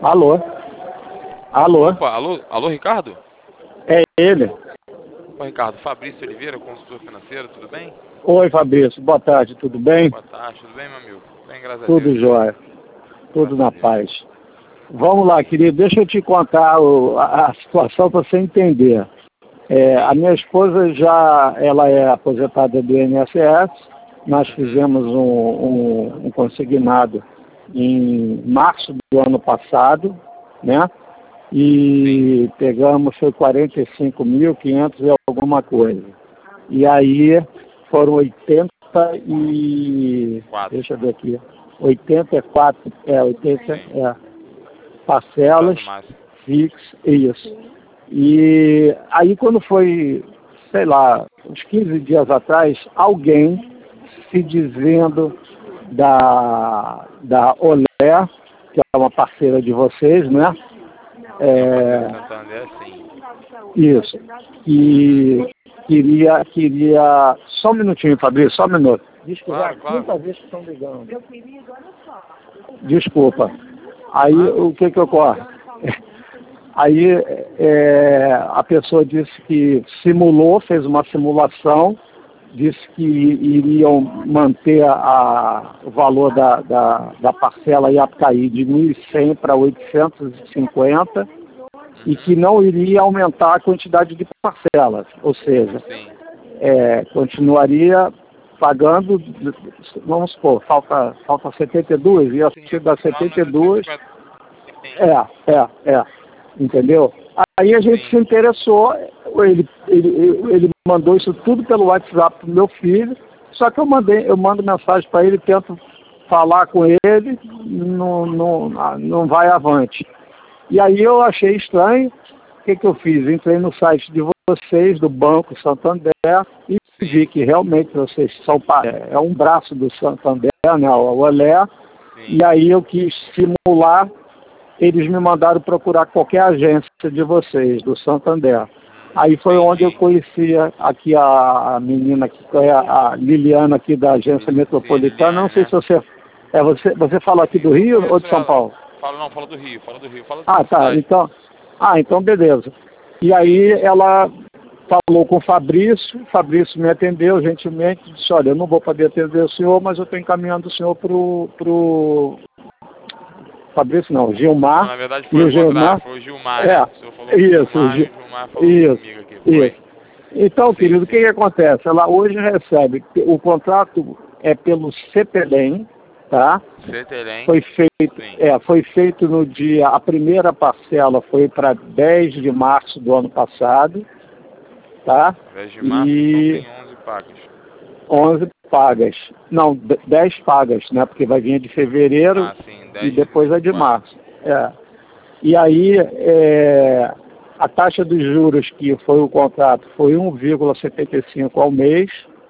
Alô? Alô? Opa, alô, Ricardo? É ele? Opa, Ricardo, Fabrício Oliveira, consultor financeiro, tudo bem? Oi, Fabrício. Boa tarde, tudo bem? Boa tarde, tudo bem, meu amigo? Bem, graças a Tudo Deus. jóia. Tudo Graças a na Deus. paz. Vamos lá, querido. Deixa eu te contar a situação para você entender. A minha esposa ela é aposentada do INSS. Nós fizemos um consignado em março do ano passado, né? E pegamos, foi 45.500 e alguma coisa. E aí foram 80 e... Quatro. Deixa eu ver aqui. 84, parcelas fixas, isso. E aí quando foi, sei lá, uns 15 dias atrás, alguém se dizendo da Olé, que é uma parceira de vocês, né? Santander, sim. Isso. E queria... Só um minutinho, Fabrício, só um minuto. Desculpa, Claro. quinta vez que estão ligando. Desculpa. Aí o que ocorre? Aí a pessoa disse que fez uma simulação, disse que iriam manter o valor da parcela ia cair de 1.100 para 850 e que não iria aumentar a quantidade de parcelas, ou seja, continuaria pagando, vamos supor, falta 72, ia ser das 72, entendeu? Aí a gente se interessou, ele mandou isso tudo pelo WhatsApp pro meu filho, só que eu mando mensagem para ele, tento falar com ele, não vai avante. E aí eu achei estranho, o que eu fiz? Entrei no site de vocês, do Banco Santander, e vi que realmente vocês são um braço do Santander, né, o Olé, e aí eu quis simular. Eles me mandaram procurar qualquer agência de vocês, do Santander. Aí foi onde eu conhecia aqui a menina, que é a Liliana aqui da agência metropolitana. Não sei se você fala aqui do Rio ou de São Paulo? Fala do Rio. Então beleza. E aí ela falou com o Fabrício me atendeu gentilmente, disse, olha, eu não vou poder atender o senhor, mas eu estou encaminhando o senhor pro Fabrício não, Gilmar. Não, na verdade foi o Gilmar. Foi o Gilmar. O senhor falou isso, o Gilmar falou comigo aqui. Isso. Então, querido, o que acontece? Ela hoje recebe, o contrato é pelo CETELEM, tá? CETELEM. Foi feito no dia, a primeira parcela foi para 10 de março do ano passado, tá? 10 de março, então tem 11 pagas. 11 pagas. Não, 10 pagas, né? Porque vai vir de fevereiro e depois a de março. E aí, a taxa dos juros que foi o contrato foi 1,75 ao mês.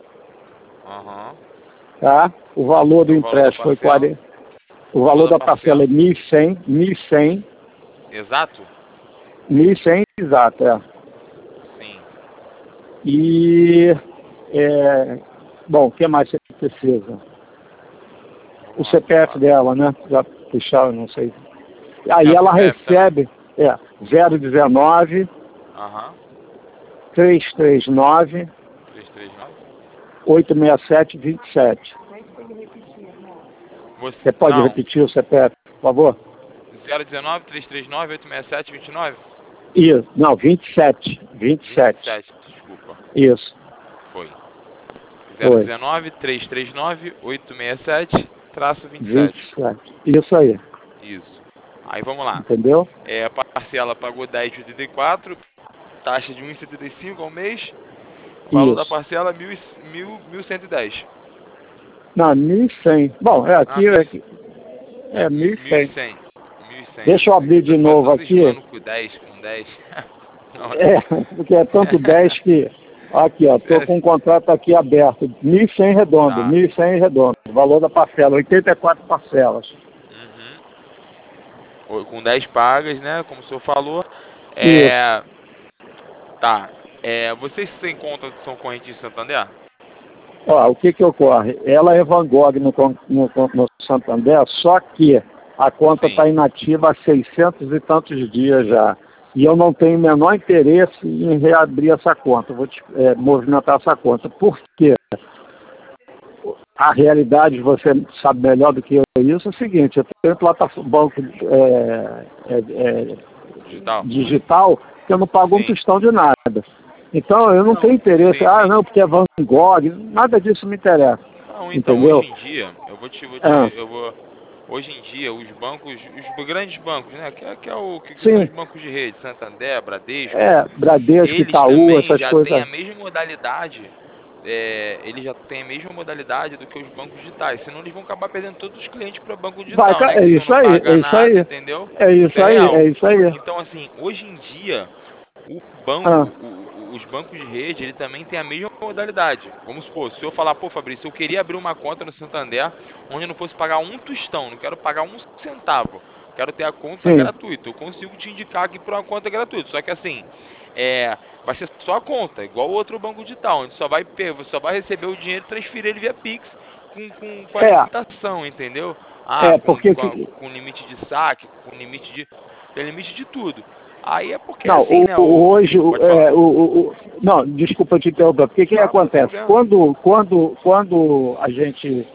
Tá? O valor do empréstimo foi 40. O valor da parcela é 1.100. Exato? 1.100 exato, Sim. E... bom, o que mais você precisa? O CPF dela, né? Já puxar, não sei. Aí ela recebe 019 339 867 27. Você pode repetir o CPF, por favor? 019 339 867 29? Isso, não, 27. 27, desculpa. Isso. Foi. 019 339 867 27. Isso aí. Isso. Aí vamos lá. Entendeu? A parcela pagou 10,84, taxa de 1,75 ao mês, valor da parcela 1.110. Não, 1.100. Bom, aqui é 1.100. Deixa eu abrir de novo aqui. Com 10. Porque é tanto 10 que... Aqui, ó, tô com um contrato aqui aberto, 1.100 redondo, 1.100 redondo, valor da parcela, 84 parcelas. Com 10 pagas, né, como o senhor falou. Tá. Vocês têm conta de São Corrente de Santander? Ó, o que ocorre? Ela é Van Gogh no Santander, só que A conta está inativa há 600 e tantos dias já. E eu não tenho o menor interesse em reabrir essa conta, movimentar essa conta. Por quê? A realidade, você sabe melhor do que eu isso, é o seguinte: eu tenho plataforma banco digital que eu não pago um tostão de nada. Então, eu não tenho interesse, não, porque é Van Gogh, nada disso me interessa. Não, então, entendeu? Hoje em dia, hoje em dia, os bancos, os grandes bancos, né, que são os bancos de rede, Santander, Bradesco, Bradesco, eles Itaú, também essas já coisas. têm a mesma modalidade, eles já têm a mesma modalidade do que os bancos digitais, senão eles vão acabar perdendo todos os clientes para banco digital, né? É isso aí, é isso aí. Entendeu? É isso aí, é isso aí. Então, assim, hoje em dia, os bancos de rede, ele também tem a mesma modalidade. Vamos supor, se eu falar, pô, Fabrício, eu queria abrir uma conta no Santander onde eu não fosse pagar um tostão, não quero pagar um centavo, quero ter a conta gratuita. Eu consigo te indicar aqui para uma conta gratuita. Só que assim, vai ser só a conta, igual o outro banco digital, onde só vai receber o dinheiro e transferir ele via Pix com a limitação, entendeu? Com limite de saque, tem limite de tudo. Aí é porque não, assim, né? Não, desculpa te interromper. Porque que acontece? Quando a gente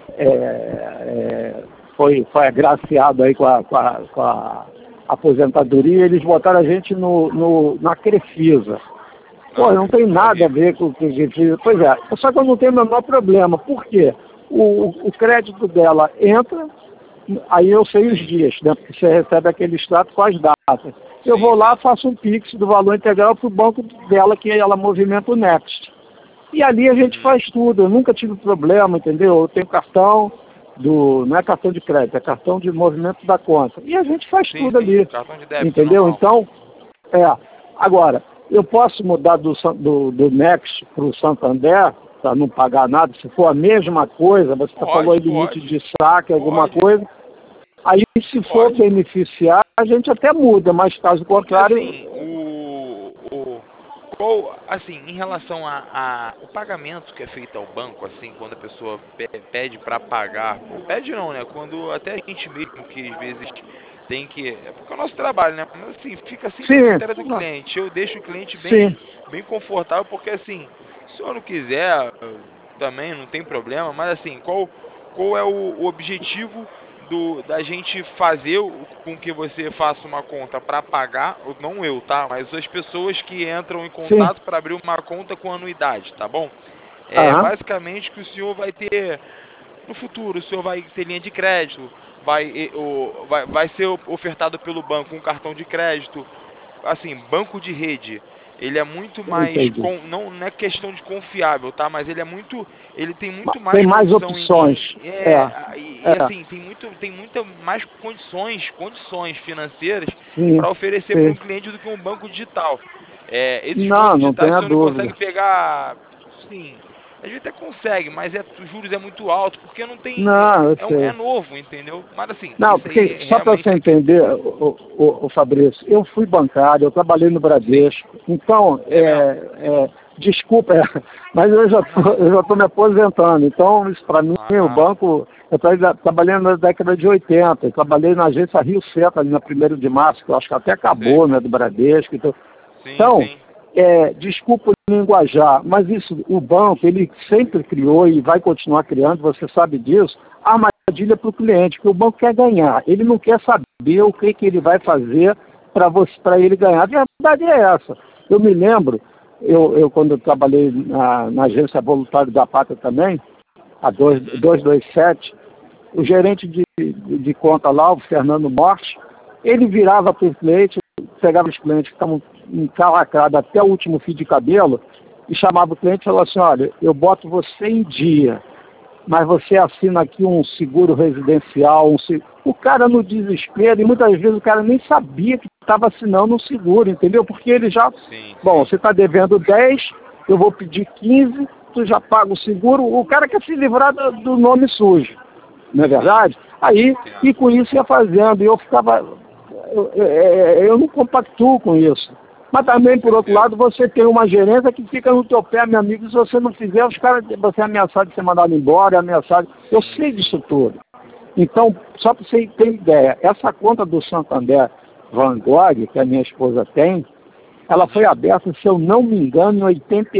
foi agraciado aí com a aposentadoria, eles botaram a gente na Crefisa. Pô, não tem nada a ver com o Crefisa. Pois é, só que eu não tenho o menor problema. Por quê? O crédito dela entra, aí eu sei os dias, né? Porque você recebe aquele extrato com as datas. Eu vou lá, faço um Pix do valor integral para o banco dela, que ela movimenta o Next. E ali a gente faz tudo. Eu nunca tive problema, entendeu? Eu tenho cartão não é cartão de crédito, é cartão de movimento da conta. E a gente faz tudo ali. Cartão de débito, entendeu? Normal. Então, agora, eu posso mudar do Next para o Santander, para não pagar nada, se for a mesma coisa, você falou em limite de saque, alguma coisa. Aí, se for beneficiar, a gente até muda, mas caso contrário... Assim, em relação o pagamento que é feito ao banco, assim, quando a pessoa pede para pagar, pede não, né? Quando até a gente mesmo, que às vezes tem que... É porque é o nosso trabalho, né? Mas assim, fica assim na matéria do cliente. Eu deixo o cliente bem confortável, porque assim, se eu não quiser, também não tem problema, mas assim, qual é o objetivo da gente fazer com que você faça uma conta para pagar, não eu, tá? Mas as pessoas que entram em contato para abrir uma conta com anuidade, tá bom? Basicamente que o senhor vai ter, no futuro, o senhor vai ter linha de crédito, vai ser ofertado pelo banco um cartão de crédito, assim, banco de rede. Ele é muito mais, não é questão de confiável, tá? Mas ele tem muito mais... Tem mais opções. Assim, tem muita mais condições financeiras para oferecer para um cliente do que um banco digital. Esses bancos digitais você não consegue pegar, sim, a gente até consegue, mas os juros é muito alto, porque não tem... é novo, entendeu? Mas assim... Não, porque só para você entender, o Fabrício, eu fui bancário, eu trabalhei no Bradesco, então, desculpa, mas eu já estou me aposentando, então isso para mim, o banco, eu trabalhei na década de 80, eu trabalhei na agência Rio Centro, ali na 1º de março, que eu acho que até acabou, né, do Bradesco, então desculpa o linguajar, mas isso, o banco, ele sempre criou e vai continuar criando, você sabe disso, a armadilha para o cliente, que o banco quer ganhar, ele não quer saber o que ele vai fazer para ele ganhar. A verdade é essa. Eu me lembro, eu quando eu trabalhei na agência Voluntário da Pátria também, a 227, o gerente de conta lá, o Fernando Morte, ele virava para o cliente, pegava os clientes que estavam encalacrados até o último fio de cabelo e chamava o cliente e falava assim: olha, eu boto você em dia, mas você assina aqui um seguro residencial, o cara no desespero, e muitas vezes o cara nem sabia que estava assinando um seguro, entendeu? Porque ele já, você está devendo 10, eu vou pedir 15, tu já paga o seguro, o cara quer se livrar do nome sujo, não é verdade? Aí, e com isso ia fazendo, e eu ficava, eu não compactuo com isso. Mas também, por outro lado, você tem uma gerência que fica no teu pé, meu amigo, se você não fizer, os caras, você é ameaçado de ser mandado embora, é ameaçado. Eu sei disso tudo. Então, só para você ter ideia, essa conta do Santander Van Gogh, que a minha esposa tem, ela foi aberta, se eu não me engano, em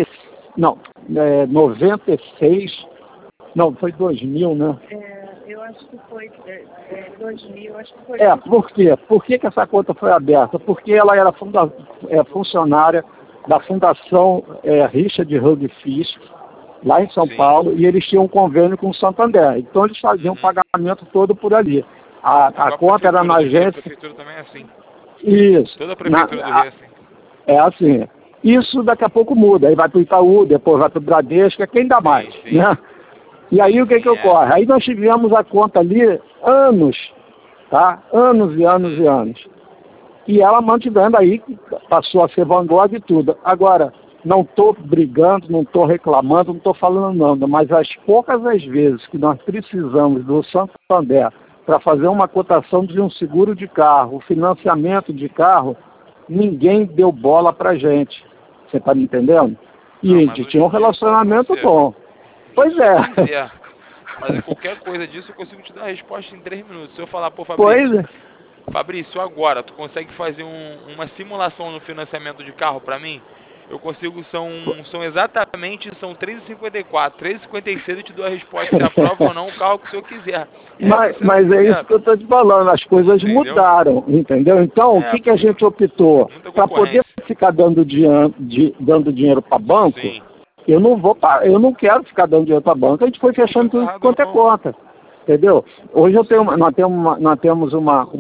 96, não, foi 2000, né? Eu acho que foi 2000, acho que foi. Por quê? Por que essa conta foi aberta? Porque ela era funcionária da Fundação Richard Hugg Fisk, lá em São Paulo, e eles tinham um convênio com o Santander. Então eles faziam o pagamento todo por ali. A conta era na agência. A prefeitura também é assim. Isso. Toda a prefeitura do Rio é assim. É assim. Isso daqui a pouco muda. Aí vai para o Itaú, depois vai para o Bradesco, é quem dá mais, Sim. né? E aí o que ocorre? Aí nós tivemos a conta ali anos, tá? Anos e anos e anos. E ela mantivendo aí, passou a ser Van Gogh e tudo. Agora, não estou brigando, não estou reclamando, não estou falando nada, mas as poucas as vezes que nós precisamos do Santander para fazer uma cotação de um seguro de carro, financiamento de carro, ninguém deu bola para gente. Você está me entendendo? E a gente tinha um relacionamento bom. Pois é. Mas qualquer coisa disso eu consigo te dar a resposta em 3 minutos. Se eu falar, pô, Fabrício, Fabrício, agora, tu consegue fazer uma simulação no financiamento de carro para mim? Eu consigo, são exatamente, são 3,54, 3,56 eu te dou a resposta se aprova ou não o carro que o senhor quiser. Mas é isso que eu estou te falando, as coisas mudaram, entendeu? Então, o que a gente optou? Para poder ficar dando dinheiro para banco, sim, eu não quero ficar dando dinheiro para banco, a gente foi fechando tudo quanto é conta. Entendeu? Hoje nós temos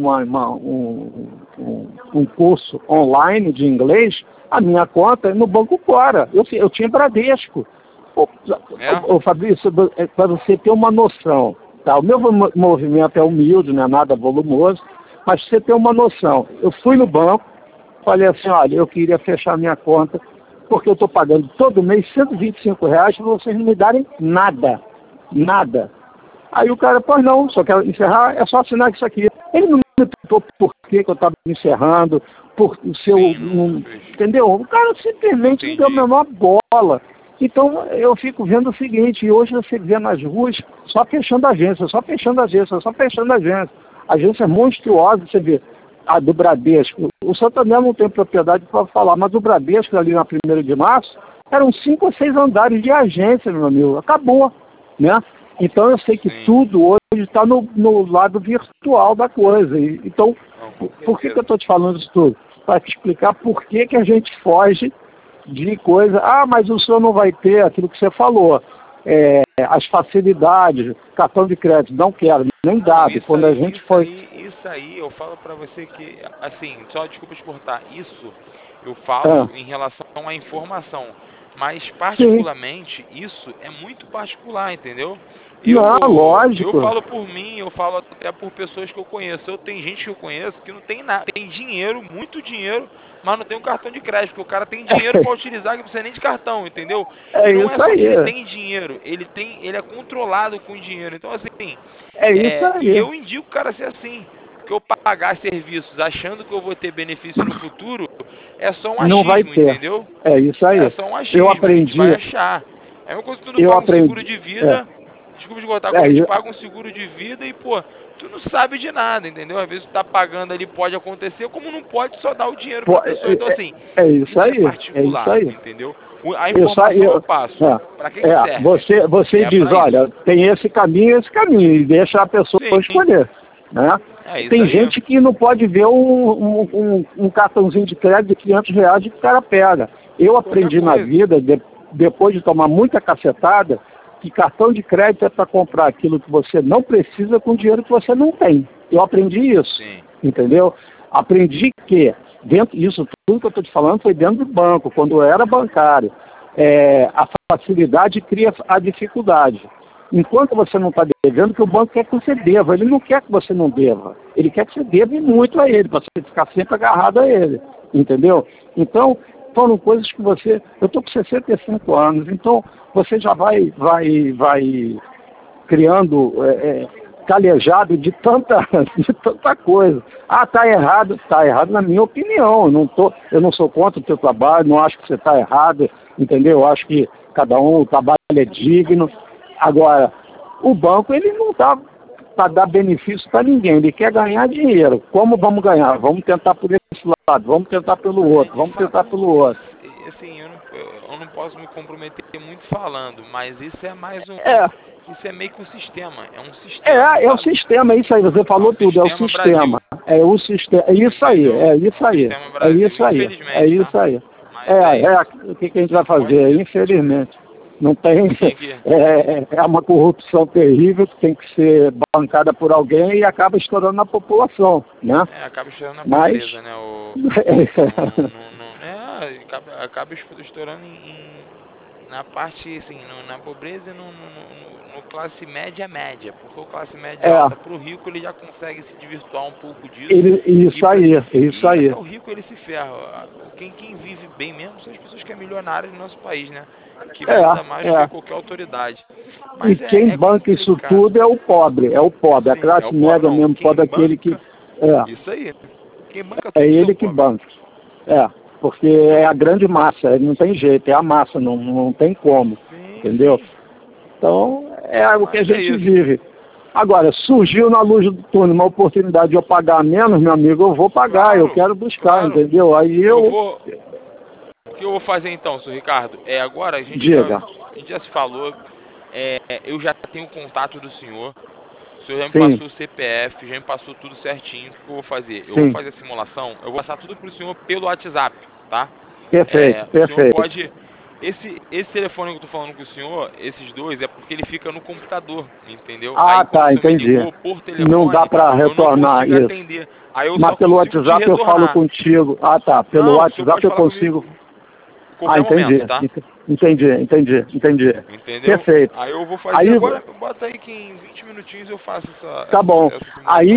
um curso online de inglês, a minha conta é no Banco Cora. Eu tinha Bradesco. Ô, Fabrício, para você ter uma noção, tá? O meu movimento é humilde, não é nada volumoso, mas para você ter uma noção, eu fui no banco, falei assim, olha, eu queria fechar minha conta, porque eu estou pagando todo mês R$125 para vocês não me darem nada. Nada. Aí o cara, pois não, só quero encerrar, é só assinar isso aqui. Ele não me perguntou por que eu estava encerrando, por seu. Entendeu? O cara simplesmente não deu a menor bola. Então eu fico vendo o seguinte, e hoje você vê nas ruas só fechando agência, só fechando agência, só fechando agência. Agência monstruosa, você vê. A do Bradesco. O Santander não tem propriedade para falar, mas o Bradesco ali na 1º de março eram 5 ou 6 andares de agência, meu amigo. Acabou, né? Então eu sei que tudo hoje está no lado virtual da coisa. Então, por que eu estou te falando isso tudo? Para te explicar por que a gente foge de coisa. Ah, mas o senhor não vai ter aquilo que você falou. As facilidades, cartão de crédito, não quero, nem dado. Quando a gente foi... Isso aí, eu falo para você que, assim, só desculpa te cortar, isso eu falo em relação à informação. Mas, particularmente, isso é muito particular, entendeu? Lógico. Eu falo por mim, eu falo até por pessoas que eu conheço. Tem gente que eu conheço que não tem nada. Tem dinheiro, muito dinheiro, mas não tem um cartão de crédito. Porque o cara tem dinheiro para utilizar que não precisa nem de cartão, entendeu? E não é só que ele tem dinheiro, ele é controlado com dinheiro. Então, assim, isso aí. eu indico o cara ser assim. Que eu pagar serviços achando que eu vou ter benefício no futuro, é só um achismo, não vai ter. Entendeu? É isso aí. É só um achismo, eu aprendi. A gente vai achar. É uma coisa que tu não paga um seguro de vida, desculpa de cortar, quando a gente paga um seguro de vida e, pô, tu não sabe de nada, entendeu? Às vezes tu tá pagando ali, pode acontecer, como não pode só dar o dinheiro pra pessoa. Então, assim, isso aí, é particular, isso aí. entendeu? A informação eu passo. Pra que serve? Você diz, olha, tem esse caminho e deixa a pessoa escolher, né? Tem gente que não pode ver um cartãozinho de crédito de R$500 que o cara pega. Eu aprendi na vida, depois de tomar muita cacetada, que cartão de crédito é para comprar aquilo que você não precisa com dinheiro que você não tem. Eu aprendi isso, entendeu? Aprendi que, isso tudo que eu estou te falando foi dentro do banco, quando eu era bancário. A facilidade cria a dificuldade. Enquanto você não está devendo, que o banco quer que você deva. Ele não quer que você não deva. Ele quer que você deva muito a ele, para você ficar sempre agarrado a ele. Entendeu? Então, foram coisas que você... Eu estou com 65 anos, então você já vai criando calejado de tanta coisa. Ah, está errado. Está errado na minha opinião. Eu não sou contra o teu trabalho, não acho que você está errado, entendeu? Eu acho que cada um, o trabalho é digno. Agora, o banco, ele não está para dar benefício para ninguém, ele quer ganhar dinheiro. Como vamos ganhar? Vamos tentar por esse lado, vamos tentar pelo outro, vamos tentar pelo outro. Assim, eu não posso me comprometer muito falando, mas isso é mais um... É, Isso é meio que um sistema, é um sistema. é o sistema, é isso aí, você falou tudo, é o sistema. É o sistema, é isso aí, é isso aí, é isso aí, é isso aí. O que a gente vai fazer? Infelizmente. Não tem, é uma corrupção terrível que tem que ser bancada por alguém e acaba estourando na população, né? Acaba estourando na pobreza, né? Acaba estourando na parte, assim, na pobreza e no classe média, porque o classe média alta, pro rico, ele já consegue se desvirtuar um pouco disso. Isso aí. Até o rico, ele se ferra. Quem vive bem mesmo são as pessoas que é milionário no nosso país, né? Que ainda mais do que qualquer autoridade. Mas e quem banca isso tudo é o pobre, Sim, a classe média mesmo, pobre, aquele que... Isso aí. Quem banca tudo é ele que banca. Porque é a grande massa, não tem jeito, é a massa, não tem como, entendeu? Então, é o que a gente vive. Agora, surgiu na luz do túnel uma oportunidade de eu pagar menos, meu amigo, eu vou pagar, eu quero buscar, entendeu? Aí O que eu vou fazer então, senhor Ricardo? Agora a gente já se falou, eu já tenho o contato do senhor. O senhor já me passou o CPF, já me passou tudo certinho. O que eu vou fazer? Eu vou fazer a simulação, eu vou passar tudo pro senhor pelo WhatsApp, tá? Perfeito. O senhor pode... Esse telefone que eu tô falando com o senhor, esses dois, é porque ele fica no computador, entendeu? Aí, tá, entendi. Por telefone, não dá para retornar isso. Atender. Aí eu Mas pelo WhatsApp eu falo contigo. Tá, pelo WhatsApp eu consigo... Entendi. Momento, tá? Entendi. Entendeu? Perfeito. Aí eu vou fazer agora, bota aí que em 20 minutinhos eu faço essa... Tá bom. Aí,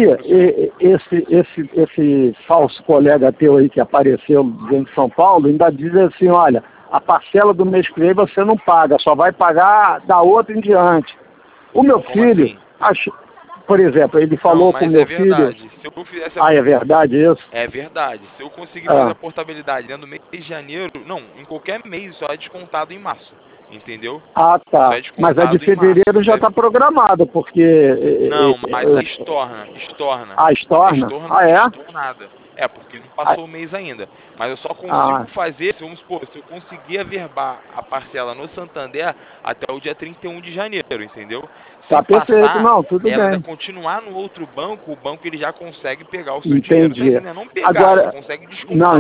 esse falso colega teu aí que apareceu dentro de São Paulo, ainda diz assim, olha, a parcela do mês que vem você não paga, só vai pagar da outra em diante. O meu filho, por exemplo, ele falou com o meu filho... Se eu fizesse é verdade isso? É verdade. Se eu conseguir fazer a portabilidade dentro do mês de janeiro, não, em qualquer mês, só é descontado em março. Entendeu? Tá. Mas a de fevereiro já está programada, porque... Não, mas estorna. Estorna? Estornada. Porque não passou o mês ainda. Mas eu só consigo fazer, se eu conseguir averbar a parcela no Santander até o dia 31 de janeiro, entendeu? Tá perfeito, não, tudo bem. Continuar no outro banco, o banco ele já consegue pegar o seu dinheiro. Não pegar, agora, consegue descontar. Não,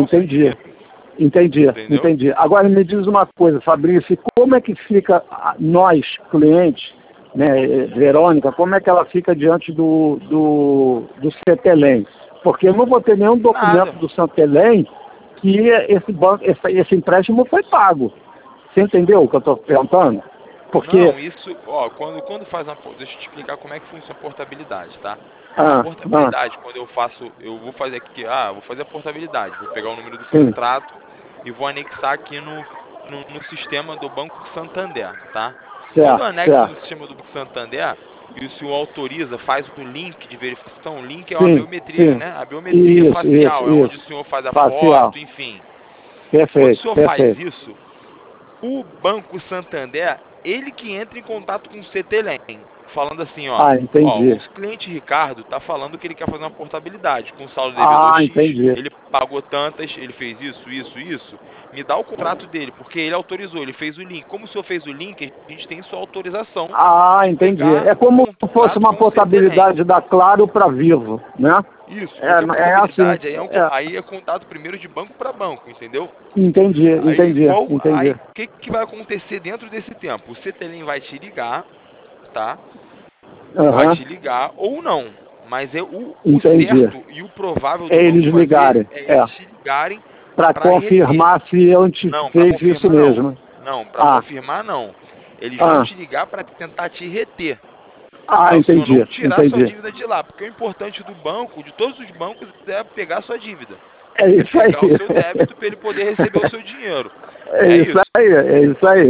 entendi. Agora me diz uma coisa, Fabrício, como é que fica nós, clientes, né, Verônica, como é que ela fica diante do CETELEM? Porque eu não vou ter nenhum documento do CETELEM que esse empréstimo foi pago. Você entendeu o que eu estou perguntando? Porque... Não, isso, quando faz deixa eu te explicar como é que funciona a portabilidade, tá? A portabilidade, quando eu vou fazer aqui, vou fazer a portabilidade, vou pegar o número do contrato e vou anexar aqui no sistema do Banco Santander, tá? Quando eu anexo no sistema do Banco Santander e o senhor autoriza, faz o link de verificação, o link é a biometria, né? A biometria facial, é onde o senhor faz a foto, enfim. Quando o senhor faz isso, o Banco Santander, ele que entra em contato com o CETELEM, falando assim, o cliente Ricardo tá falando que ele quer fazer uma portabilidade com saldo devedor X, ele pagou tantas, ele fez isso, me dá o contrato dele, porque ele autorizou, ele fez o link. Como o senhor fez o link, a gente tem sua autorização. Entendi. É como se fosse uma portabilidade da Claro para Vivo, né? Isso, assim. Aí é contato primeiro de banco para banco, entendeu? Entendi. Aí o que vai acontecer dentro desse tempo? O CETELEM vai te ligar, tá? Vai te ligar ou não. Mas o certo e o provável do eles ligarem. Eles te ligarem para confirmar se eu te fez isso mesmo. Não, para confirmar não. Eles vão te ligar para tentar te reter. Entendi. Não tirar sua dívida de lá, porque o importante do banco, de todos os bancos, é pegar sua dívida. É isso aí. Pegar o seu débito para ele poder receber o seu dinheiro. É isso aí.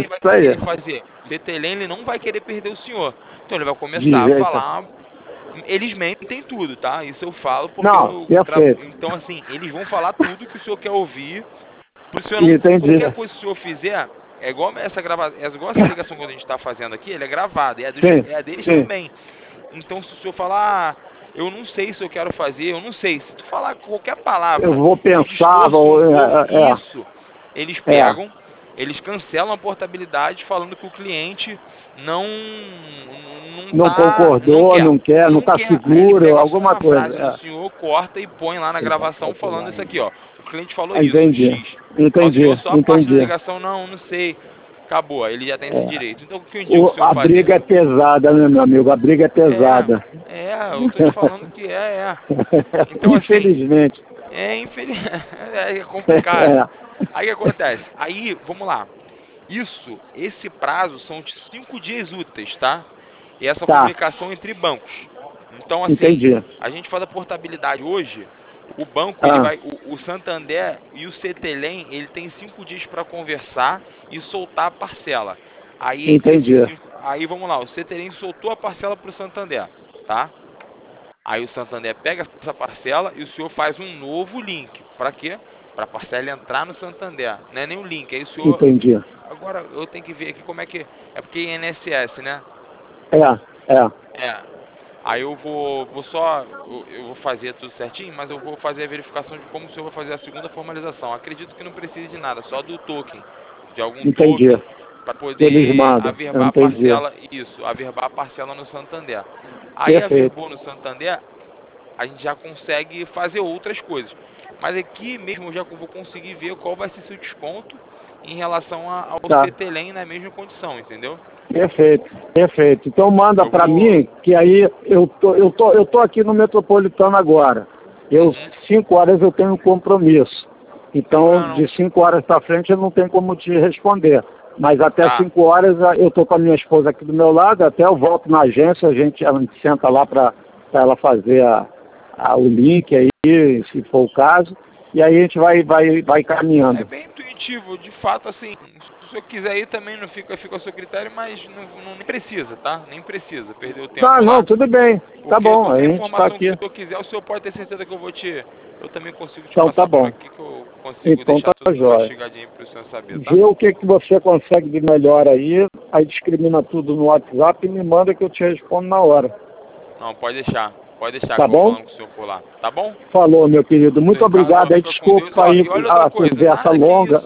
O CETELEM ele não vai querer perder o senhor. Então ele vai começar a falar. Eles mentem tudo, tá? Isso eu falo porque então assim, eles vão falar tudo que o senhor quer ouvir. Pro senhor não, qualquer coisa que o senhor fizer, é igual essa ligação que a gente está fazendo aqui, ela é gravada, é a deles também. Então, se o senhor falar, eu não sei se eu quero fazer, eu não sei. Se tu falar qualquer palavra, Eu vou um pensar, discurso, isso, eles pegam, eles cancelam a portabilidade falando que o cliente não não concordou, não quer, não está Aí ele seguro, pega só alguma uma frase coisa. do senhor, corta e põe lá na gravação falando isso aqui, ó. O cliente falou isso, Entendi, X. Mas o entendi, senhor só parte da entendi. ligação, não sei. Acabou, aí ele já tem esse direito. Então o que eu indico o senhor A fazer? briga é pesada, né, meu amigo? A briga é pesada. Eu tô te falando que Então, assim, infelizmente. é complicado. Aí o que acontece? Aí, vamos lá. Esse prazo são de 5 dias úteis, tá? E essa comunicação entre bancos. Então, assim, Entendi. a gente faz a portabilidade hoje, o banco, ele vai, o Santander e o Cetelem, ele tem 5 dias para conversar e soltar a parcela. Aí, Entendi. aí vamos lá, o Cetelem soltou a parcela para o Santander, tá? Aí o Santander pega essa parcela e o senhor faz um novo link. Para quê? Para a parcela entrar no Santander. Não é nem um link. Aí o senhor... Entendi. Agora eu tenho que ver aqui como é que... É porque é INSS, né? Aí eu vou fazer tudo certinho, mas eu vou fazer a verificação de como o senhor vai fazer a segunda formalização. Acredito que não precise de nada, só do token. De algum token para poder averbar a parcela. Isso, averbar a parcela no Santander. Aí averbou no Santander, a gente já consegue fazer outras coisas. Mas aqui mesmo eu já vou conseguir ver qual vai ser seu desconto em relação ao Cetelem na mesma condição, entendeu? Perfeito. Então manda para mim, que aí eu tô aqui no Metropolitano agora. 5 horas eu tenho um compromisso. Então, de 5 horas para frente eu não tenho como te responder. Mas até 5 horas eu tô com a minha esposa aqui do meu lado, até eu volto na agência, a gente senta lá para ela fazer o link aí, se for o caso, e aí a gente vai caminhando. É bem intuitivo, de fato, assim, se o senhor quiser ir também não fica ao seu critério, mas não nem precisa, tá? Nem precisa perder o tempo lá. Não, tudo bem, tá bom, a gente tá aqui. Que o senhor quiser, o senhor pode ter certeza que eu também consigo te passar tá bom. por aqui, que eu consigo deixar tudo mastigadinho para o senhor saber, tá? Vê o que você consegue de melhor aí discrimina tudo no WhatsApp e me manda que eu te respondo na hora. Não, pode deixar tá bom? Com o senhor por lá, tá bom? Falou, meu querido, muito obrigado aí, desculpa aí a conversa longa.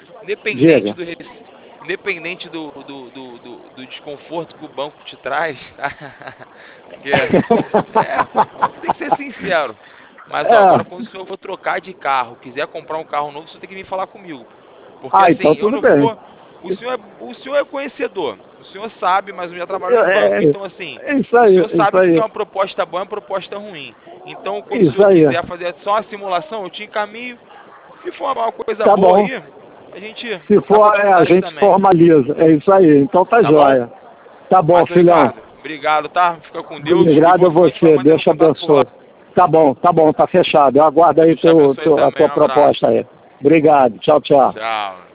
Independente do desconforto que o banco te traz, tem que ser sincero. Mas agora quando o senhor for trocar de carro, quiser comprar um carro novo, o senhor tem que vir falar comigo. Porque assim, então, tudo bem. O senhor é conhecedor, o senhor sabe, mas eu já trabalho no banco, então assim, o senhor sabe que é uma proposta boa, é uma proposta ruim. Então, quando o senhor quiser fazer só a simulação, eu te encaminho. Se for uma coisa boa aí, a gente... Se for, a gente formaliza. É isso aí, então tá jóia. Tá bom, filhão. Obrigado, tá? Fica com Deus. Obrigado a você, Deus te abençoe. Tá bom, tá fechado. Eu aguardo aí a tua proposta aí. Obrigado, tchau. Tchau.